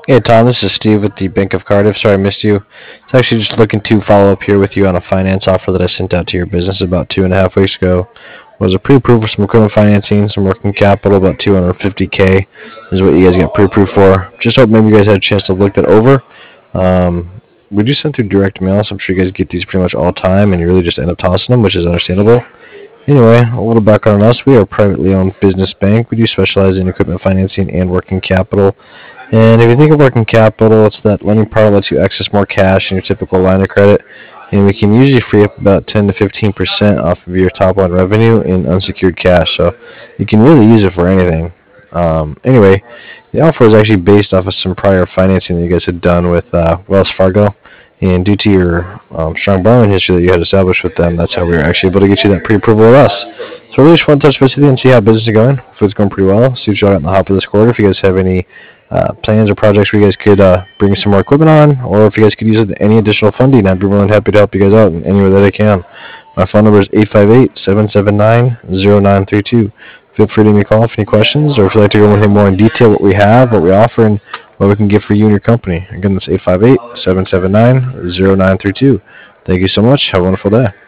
Hey Tom, this is Steve with the Bank of Cardiff. Sorry I missed you. It's actually just looking to follow up here with you on a finance offer that I sent out to your business about 2.5 weeks ago. It was a pre-approved for some equipment financing, some working capital, about 250K is what you guys got pre-approved for. Just hope maybe you guys had a chance to look that over. Um, we do send through direct mail, so I'm sure you guys get these pretty much all the time, and you really just end up tossing them, which is understandable. Anyway, a little background on us. We are a privately owned business bank. We do specialize in equipment financing and working capital. And if you think of working capital, it's that lending part that lets you access more cash in your typical line of credit. And we can usually free up about 10 to 15% off of your top line revenue in unsecured cash. So you can really use it for anything. Anyway, the offer is actually based off of some prior financing that you guys had done with Wells Fargo. And due to your strong borrowing history that you had established with them, that's how we were actually able to get you that pre-approval with us. So I really just want to touch base with you and see how business is going. Hopefully it's going pretty well. See what you got in the hop of this quarter. If you guys have any plans or projects where you guys could bring some more equipment on, or if you guys could use any additional funding, I'd be more than happy to help you guys out in any way that I can. My phone number is 858-779-0932. Feel free to give me a call if any questions, or if you'd like to go into more in detail what we have, what we offer, and what we can get for you and your company. Again, that's 858-779-0932. Thank you so much. Have a wonderful day.